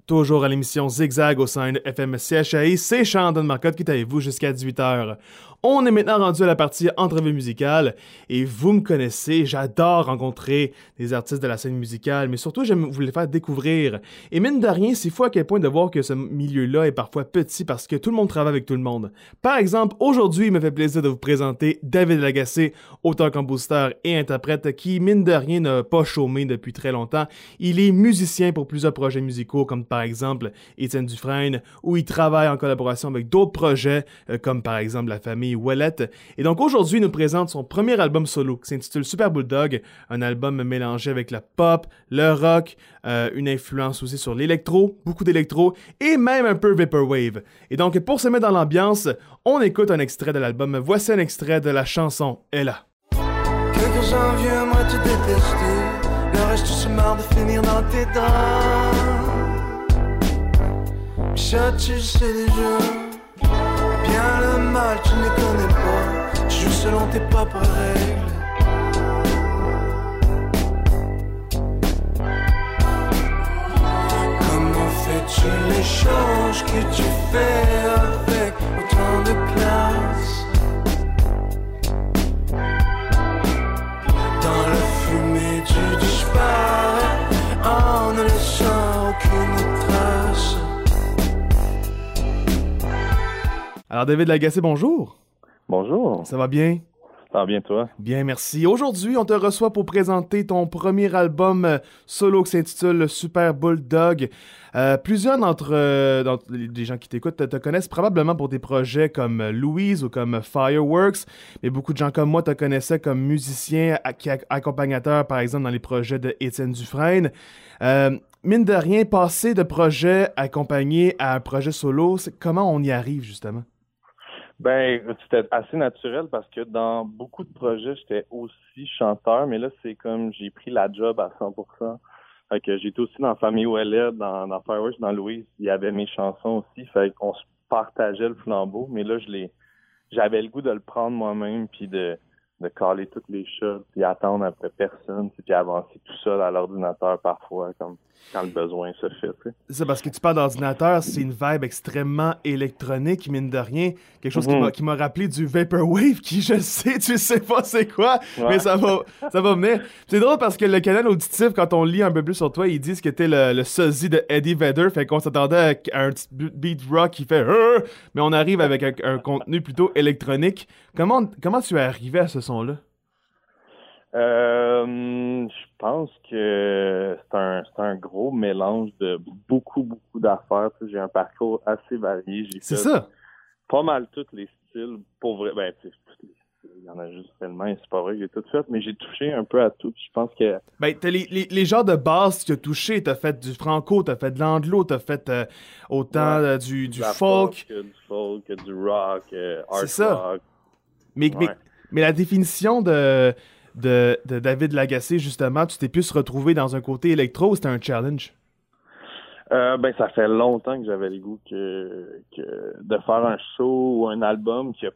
Toujours à l'émission Zigzag au sein de FM CHAI, c'est Chandon Marcotte qui est avec vous jusqu'à 18h. On est maintenant rendu à la partie entrevue musicale et vous me connaissez, j'adore rencontrer des artistes de la scène musicale, mais surtout j'aime vous les faire découvrir. Et mine de rien, c'est fou à quel point de voir que ce milieu-là est parfois petit parce que tout le monde travaille avec tout le monde. Par exemple, aujourd'hui, il me fait plaisir de vous présenter David Lagacé, auteur-compositeur et interprète qui, mine de rien, n'a pas chômé depuis très longtemps. Il est musicien pour plusieurs projets musicaux comme par exemple Étienne Dufresne, où il travaille en collaboration avec d'autres projets comme par exemple la famille Ouellette. Et donc aujourd'hui, il nous présente son premier album solo qui s'intitule Super Bulldog, un album mélangé avec la pop, le rock, une influence aussi sur l'électro, beaucoup d'électro et même un peu vaporwave. Et donc pour se mettre dans l'ambiance, on écoute un extrait de l'album. Voici un extrait de la chanson Ella. Quelques envieux, moi tu détestes, le reste tu se marre de finir dans tes draps. Chat, tu sais déjà, bien le mal tu ne connais pas, tu joues selon tes propres règles. Comment fais-tu les choses que tu fais avec autant de classe? Dans la fumée tu disparais en ne laissant aucune trace. Alors David Lagacé, bonjour. Bonjour. Ça va bien? Ça va bien toi? Bien, merci. Aujourd'hui, on te reçoit pour présenter ton premier album solo qui s'intitule Super Bulldog. Plusieurs d'entre les gens qui t'écoutent te connaissent probablement pour des projets comme Louise ou comme Fireworks, mais beaucoup de gens comme moi te connaissaient comme musicien accompagnateur, par exemple, dans les projets de Étienne Dufresne. Mine de rien, passer de projet accompagné à un projet solo, comment on y arrive, justement? Ben, c'était assez naturel parce que dans beaucoup de projets, j'étais aussi chanteur, mais là, c'est comme j'ai pris la job à 100%. Fait que j'étais aussi dans Famille Ouellet, dans Fireworks, dans Louise, il y avait mes chansons aussi, fait qu'on se partageait le flambeau, mais là, j'avais le goût de le prendre moi-même, puis de caler toutes les choses, puis attendre après personne, puis avancer tout seul à l'ordinateur parfois, comme quand le besoin se fait. T'sais. C'est parce que tu parles d'ordinateur, c'est une vibe extrêmement électronique, mine de rien. Quelque chose qui m'a rappelé du Vaporwave, qui, je sais, tu sais pas c'est quoi, mais ça va venir. C'est drôle parce que le canal auditif, quand on lit un peu plus sur toi, ils disent que t'es le sosie de Eddie Vedder, fait qu'on s'attendait à un petit beat rock qui fait « mais on arrive avec un contenu plutôt électronique. Comment tu es arrivé à ce son-là? Je pense que c'est un gros mélange de beaucoup d'affaires. Tu sais, j'ai un parcours assez varié. J'ai C'est fait ça. pas mal tous les styles. Pour vrai, ben, tu sais, il y en a juste tellement, c'est pas vrai que j'ai tout fait, mais j'ai touché un peu à tout. Je pense que... Ben, t'as les genres de base que tu as touché. T'as fait du franco, t'as fait de l'anglo, t'as fait autant du folk. Du folk, du rock, art ça. rock. Mais la définition de David Lagacé, justement, tu t'es plus retrouvé dans un côté électro ou c'était un challenge? Ben, ça fait longtemps que j'avais le goût que de faire un show ou un album qui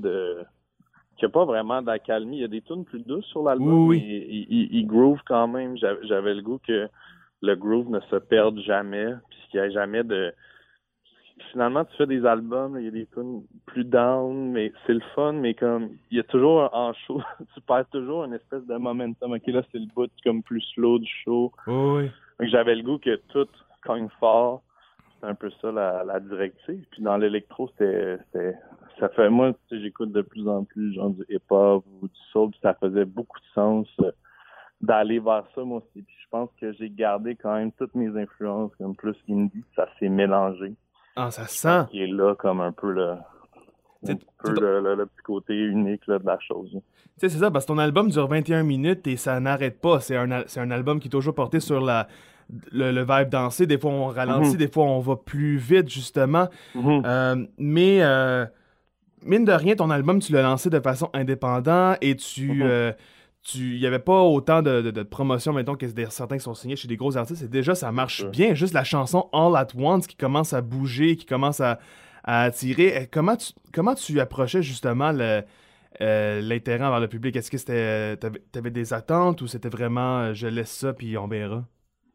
a pas vraiment d'accalmie. Il y a des tunes plus douces sur l'album, oui. mais il groove quand même. J'avais le goût que le groove ne se perde jamais, puis qu'il n'y ait jamais de... Finalement, tu fais des albums, il y a des tunes plus down, mais c'est le fun, mais comme il y a toujours en show, tu perds toujours une espèce de momentum. Ok, là, c'est le bout comme plus slow du show. Oui. Donc, j'avais le goût que tout cogne fort. C'est un peu ça la directive. Puis dans l'électro, ça fait, moi, tu sais, j'écoute de plus en plus genre du hip-hop ou du soul, puis ça faisait beaucoup de sens d'aller vers ça, moi aussi. Puis je pense que j'ai gardé quand même toutes mes influences, comme plus indie, ça s'est mélangé. Ah, ça sent. Qui est là comme un peu le petit côté unique là, de la chose. Tu sais, c'est ça, parce que ton album dure 21 minutes et ça n'arrête pas. C'est un album qui est toujours porté sur le vibe dansé. Des fois, on ralentit, des fois, on va plus vite, justement. Mais, mine de rien, ton album, tu l'as lancé de façon indépendante et il n'y avait pas autant de promotion, mettons, que certains qui sont signés chez des gros artistes. Et déjà, ça marche bien. Juste la chanson All at Once qui commence à bouger, qui commence à attirer. Comment tu approchais justement l'intérêt envers le public? Est-ce que t'avais des attentes ou c'était vraiment je laisse ça puis on verra?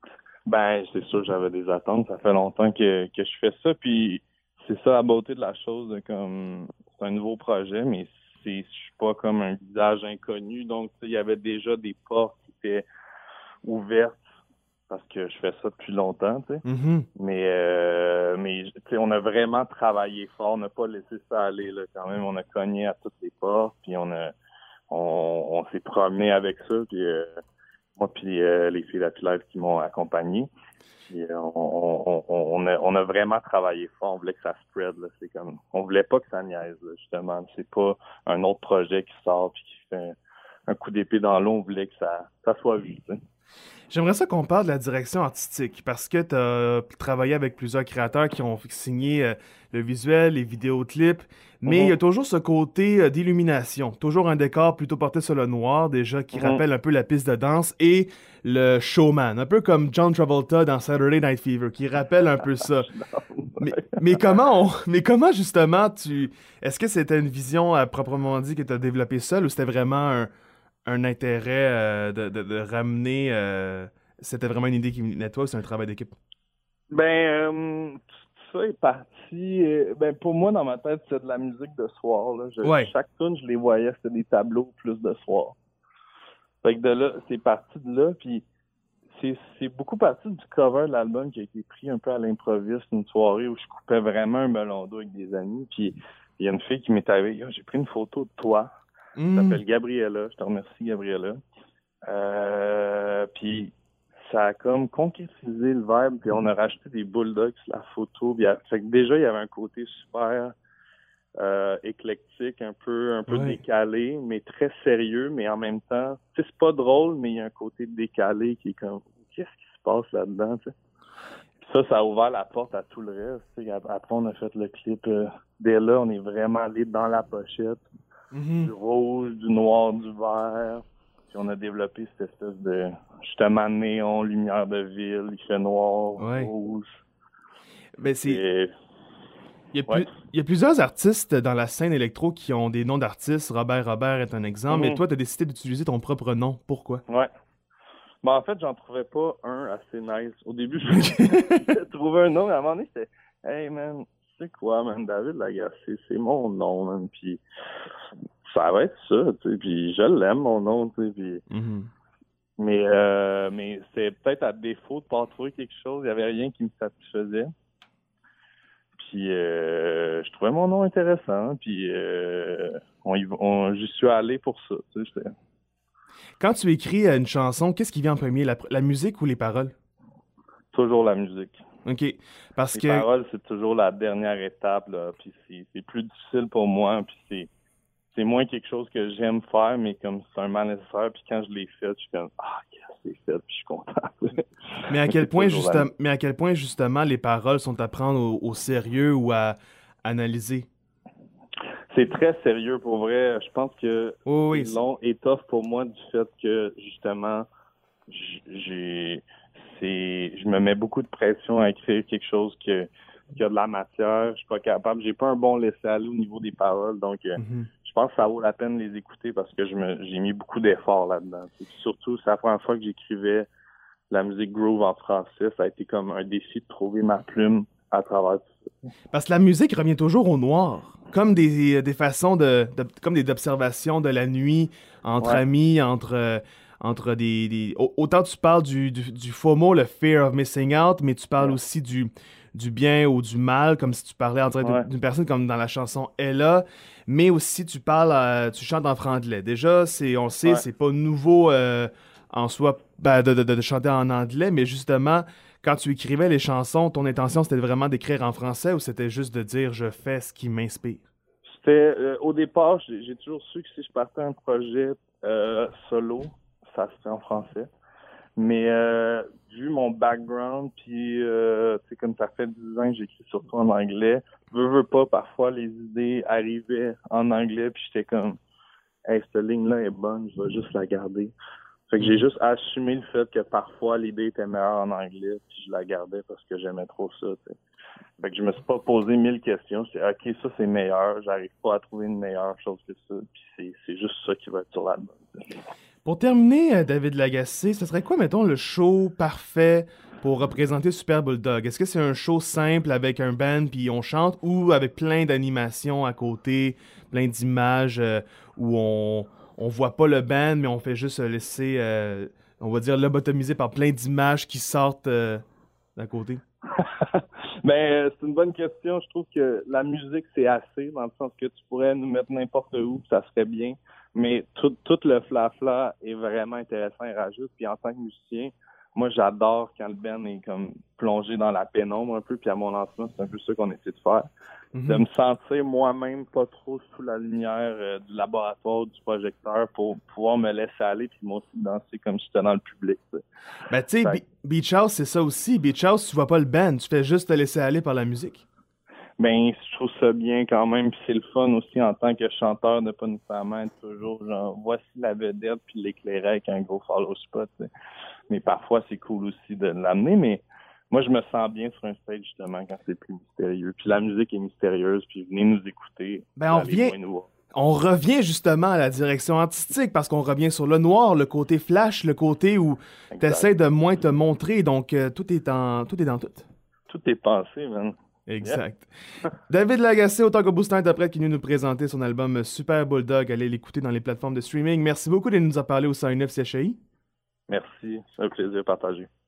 Ben, c'est sûr, j'avais des attentes. Ça fait longtemps que je fais ça. Puis c'est ça la beauté de la chose. Comme c'est un nouveau projet, mais je suis pas comme un visage inconnu. Donc, il y avait déjà des portes qui étaient ouvertes parce que je fais ça depuis longtemps, tu sais. Mhm. Mais tu sais, on a vraiment travaillé fort. On n'a pas laissé ça aller, là. Quand même, on a cogné à toutes les portes. Puis on s'est promené avec ça. Puis moi puis les filles d'Apilaise qui m'ont accompagné. Puis on a vraiment travaillé fort. On voulait que ça spread, là. C'est comme, on voulait pas que ça niaise, là, justement. C'est pas un autre projet qui sort puis qui fait un coup d'épée dans l'eau. On voulait que ça soit vu, tu sais. J'aimerais ça qu'on parle de la direction artistique, parce que tu as travaillé avec plusieurs créateurs qui ont signé le visuel, les vidéoclips, mais il y a toujours ce côté d'illumination, toujours un décor plutôt porté sur le noir, déjà, qui rappelle un peu la piste de danse, et le showman, un peu comme John Travolta dans Saturday Night Fever, qui rappelle un peu ça. Mais comment justement Est-ce que c'était une vision à proprement dit que tu as développée seule, ou c'était vraiment un intérêt de ramener... c'était vraiment une idée qui venait de toi ou c'est un travail d'équipe? Ben, tout ça est parti. Ben, pour moi, dans ma tête, c'est de la musique de soir, là. Ouais. Chaque tune, je les voyais, c'était des tableaux plus de soir. Fait que de là, c'est parti de là, puis c'est beaucoup parti du cover de l'album qui a été pris un peu à l'improviste une soirée où je coupais vraiment un melon d'eau avec des amis, puis il y a une fille qui m'est arrivée, j'ai pris une photo de toi. Elle s'appelle Gabriella. Je te remercie, Gabriella. Puis ça a comme concrétisé le vibe. Puis on a rajouté des bulldogs sur la photo. Puis, fait que déjà, il y avait un côté super éclectique, un peu décalé, mais très sérieux. Mais en même temps, tu sais, c'est pas drôle, mais il y a un côté décalé qui est comme, qu'est-ce qui se passe là-dedans, tu sais? Puis ça a ouvert la porte à tout le reste. Tu sais. Après, on a fait le clip. Dès là, on est vraiment allé dans la pochette. Du rouge, du noir, du vert. Puis on a développé cette espèce de, justement, néon, lumière de ville, il fait noir, rouge. Ben il y a plusieurs artistes dans la scène électro qui ont des noms d'artistes. Robert est un exemple. Mais toi, tu as décidé d'utiliser ton propre nom. Pourquoi? Ouais. Ben, en fait, j'en trouvais pas un assez nice. Au début, j'ai trouvé un nom, mais à un moment donné, c'était « Hey, man, c'est quoi, man, David Lagacé, c'est mon nom, man. » Puis ça va être ça, tu sais. Puis je l'aime, mon nom, tu sais. Puis... Mais c'est peut-être à défaut de pas trouver quelque chose. Il y avait rien qui me satisfaisait. Puis je trouvais mon nom intéressant. Puis j'y suis allé pour ça, tu sais. Quand tu écris une chanson, qu'est-ce qui vient en premier, la musique ou les paroles? Toujours la musique. OK. Parce les paroles, c'est toujours la dernière étape, là. Puis c'est plus difficile pour moi. Puis c'est moins quelque chose que j'aime faire, mais comme c'est un mal nécessaire. Puis quand je l'ai fait, je suis comme c'est fait, puis je suis content. Mais à quel point justement les paroles sont à prendre au sérieux ou à analyser? C'est très sérieux pour vrai. Je pense que c'est long et tough pour moi du fait que justement je me mets beaucoup de pression à écrire quelque chose qui a de la matière. Je suis pas capable. J'ai pas un bon laisser-aller au niveau des paroles. Donc je pense que ça vaut la peine de les écouter parce que j'ai mis beaucoup d'efforts là-dedans. Et surtout, c'est la première fois que j'écrivais la musique groove en français. Ça a été comme un défi de trouver ma plume à travers tout ça. Parce que la musique revient toujours au noir. Comme des façons comme des observations de la nuit entre amis, entre des... Autant tu parles du FOMO, le fear of missing out, mais tu parles aussi du bien ou du mal, comme si tu parlais en direct d'une personne comme dans la chanson Ella, mais aussi tu chantes en franglais. Déjà, on le sait, c'est pas nouveau en soi de chanter en anglais, mais justement, quand tu écrivais les chansons, ton intention c'était vraiment d'écrire en français ou c'était juste de dire je fais ce qui m'inspire? C'était au départ, j'ai toujours su que si je partais un projet solo, ça se fait en français. Mais vu mon background, puis comme ça fait 10 ans que j'écris surtout en anglais, veux pas, parfois les idées arrivaient en anglais, puis j'étais comme hey, cette ligne-là est bonne, je vais juste la garder. Fait que j'ai juste assumé le fait que parfois l'idée était meilleure en anglais, puis je la gardais parce que j'aimais trop ça, t'sais. Fait que je me suis pas posé 1000 questions. C'est OK, ça c'est meilleur. J'arrive pas à trouver une meilleure chose que ça. Puis c'est juste ça qui va être sur l'album. Pour terminer, David Lagacé, ce serait quoi, mettons, le show parfait pour représenter Super Bulldog? Est-ce que c'est un show simple avec un band puis on chante ou avec plein d'animations à côté, plein d'images où on voit pas le band, mais on fait juste se laisser, on va dire, lobotomiser par plein d'images qui sortent d'à côté? C'est une bonne question. Je trouve que la musique, c'est assez, dans le sens que tu pourrais nous mettre n'importe où, ça serait bien. Mais tout le flafla est vraiment intéressant et rajoute. Puis en tant que musicien, moi, j'adore quand le band est comme plongé dans la pénombre un peu. Puis à mon lancement, c'est un peu ça qu'on essaie de faire. De me sentir moi-même pas trop sous la lumière du laboratoire, du projecteur pour pouvoir me laisser aller puis moi aussi danser comme si j'étais dans le public. T'sais. Ben, tu sais, Beach House, c'est ça aussi. Beach House, tu vois pas le band, tu fais juste te laisser aller par la musique. Ben, je trouve ça bien quand même, puis c'est le fun aussi en tant que chanteur de pas nécessairement être toujours genre voici la vedette puis l'éclairer avec un gros follow spot. T'sais. Mais parfois c'est cool aussi de l'amener, mais moi je me sens bien sur un stage justement quand c'est plus mystérieux. Puis la musique est mystérieuse, puis venez nous écouter. Ben on revient justement à la direction artistique parce qu'on revient sur le noir, le côté flash, le côté où tu essaies de moins te montrer, donc tout est dans tout. Tout est pensé, man. Exact. Yeah. David Lagacé, autant que Booster interprète, qui vient nous présenter son album Super Bulldog. Allez l'écouter dans les plateformes de streaming. Merci beaucoup de nous en parler au 109 CHI. Merci, c'est un plaisir partagé.